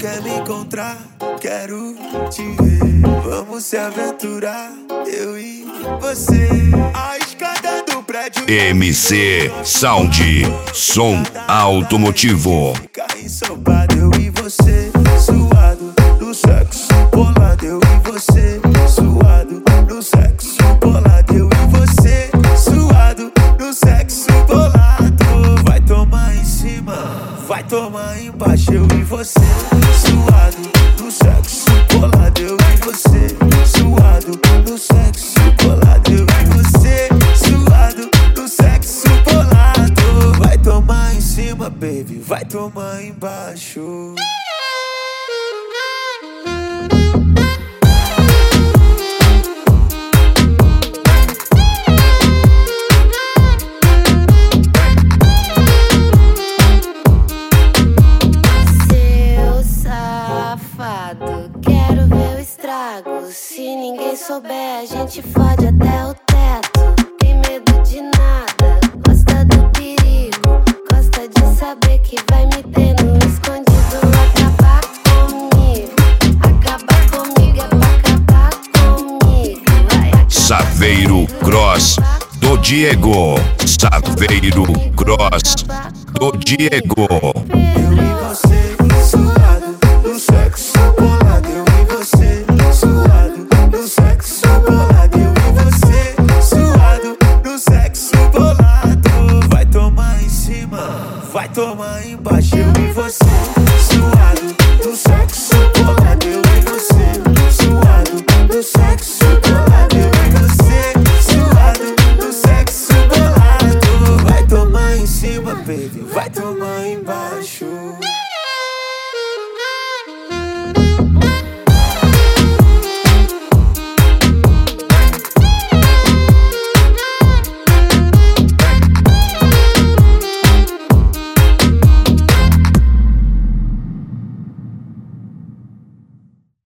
quer me encontrar, quero te ver. Vamos se aventurar, eu e você. A escada do prédio MC Sound, som automotivo. fica ensopado, eu e você. Suado, no sexo bolado, eu e você. Suado, no sexo bolado, eu e você. Suado, no sexo bolado. Vai tomar em cima, vai tomar embaixo, eu e você. Suado, no sexo bolado, eu e você. Suado, no sexo bolado, eu e você. Suado, no sexo bolado. Vai tomar em cima, baby, vai tomar embaixo. Quero ver o estrago. Se ninguém souber, a gente fode até o teto. Tem medo de nada, gosta do perigo. Gosta de saber que vai me ter no escondido. Acabar comigo é pra acabar comigo. Saveiro Cross do Diego. Saveiro Cross do Diego. Eu e você, suado, no sexo bolado. Eu e você, suado, no sexo bolado. Eu e você, suado, no sexo bolado. Vai tomar em cima, vai tomar embaixo. Eu e você, suado, no sexo